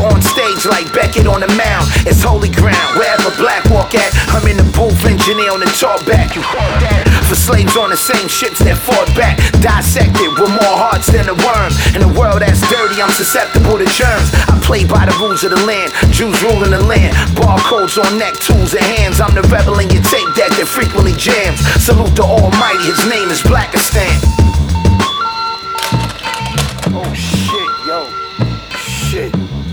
on stage like Beckett on the mound. It's holy ground, wherever black walk at. I'm in the booth, engineer on the talk back. You caught that? For slaves on the same ships that fought back, dissected with more hearts than a worm. In a world that's dirty, I'm susceptible to germs. I play by the rules of the land, Jews ruling the land. Barcodes on neck, tools in hands. I'm the rebel in your tape deck that frequently jams. Salute the Almighty, his name is Black.